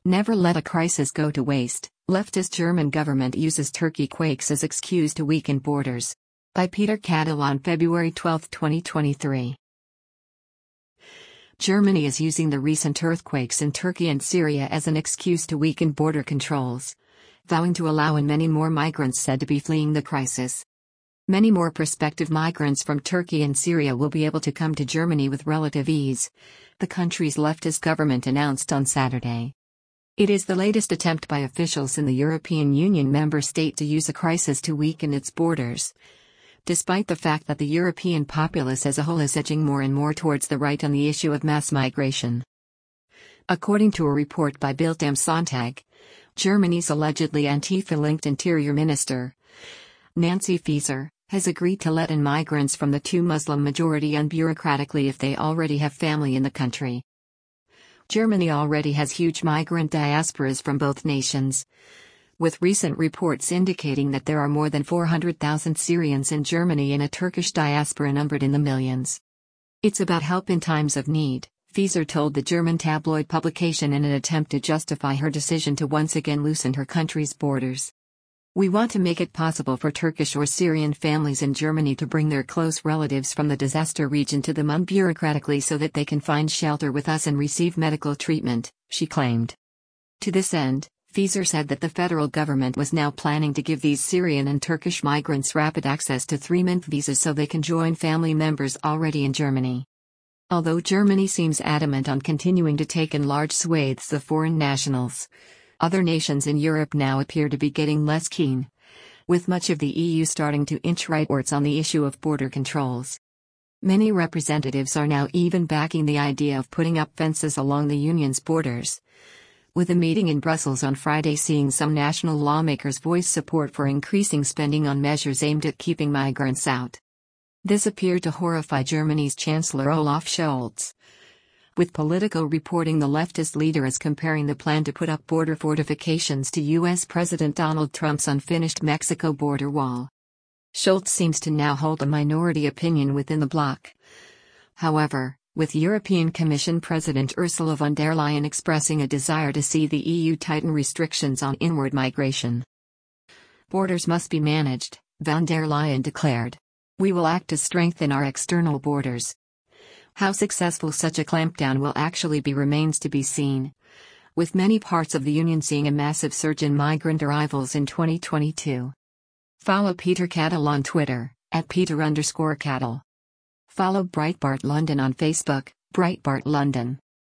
Never let a crisis go to waste. Leftist German government uses Turkey quakes as excuse to weaken borders. By Peter Cadell on February 12, 2023. Germany is using the recent earthquakes in Turkey and Syria as an excuse to weaken border controls, vowing to allow in many more migrants said to be fleeing the crisis. Many more prospective migrants from Turkey and Syria will be able to come to Germany with relative ease, the country's leftist government announced on Saturday. It is the latest attempt by officials in the European Union member state to use a crisis to weaken its borders, despite the fact that the European populace as a whole is edging more and more towards the right on the issue of mass migration. According to a report by Bild am Sonntag, Germany's allegedly Antifa-linked Interior Minister, Nancy Faeser, has agreed to let in migrants from the two Muslim majority unbureaucratically if they already have family in the country. Germany already has huge migrant diasporas from both nations, with recent reports indicating that there are more than 400,000 Syrians in Germany and a Turkish diaspora numbered in the millions. It's about help in times of need, Faeser told the German tabloid publication in an attempt to justify her decision to once again loosen her country's borders. We want to make it possible for Turkish or Syrian families in Germany to bring their close relatives from the disaster region to them unbureaucratically so that they can find shelter with us and receive medical treatment, she claimed. To this end, Faeser said that the federal government was now planning to give these Syrian and Turkish migrants rapid access to 3-month visas so they can join family members already in Germany. Although Germany seems adamant on continuing to take in large swathes of foreign nationals, other nations in Europe now appear to be getting less keen, with much of the EU starting to inch rightwards on the issue of border controls. Many representatives are now even backing the idea of putting up fences along the Union's borders, with a meeting in Brussels on Friday seeing some national lawmakers voice support for increasing spending on measures aimed at keeping migrants out. This appeared to horrify Germany's Chancellor Olaf Scholz, with Politico reporting the leftist leader is comparing the plan to put up border fortifications to U.S. President Donald Trump's unfinished Mexico border wall. Scholz seems to now hold a minority opinion within the bloc. However, with European Commission President Ursula von der Leyen expressing a desire to see the EU tighten restrictions on inward migration. Borders must be managed, von der Leyen declared. We will act to strengthen our external borders. How successful such a clampdown will actually be remains to be seen, with many parts of the Union seeing a massive surge in migrant arrivals in 2022. Follow Peter Cadell on Twitter, @Peter_Cadell. Follow Breitbart London on Facebook, Breitbart London.